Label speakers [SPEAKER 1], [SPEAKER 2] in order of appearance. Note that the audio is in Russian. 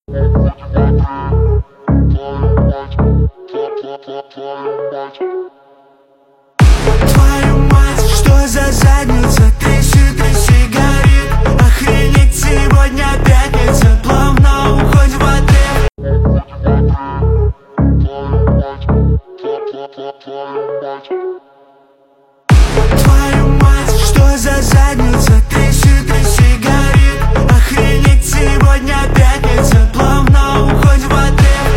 [SPEAKER 1] Твою мать, что за задница? Тряси, тряси, горит. Охренеть, сегодня пятница. Плавно уходь в отрыв.
[SPEAKER 2] Твою мать.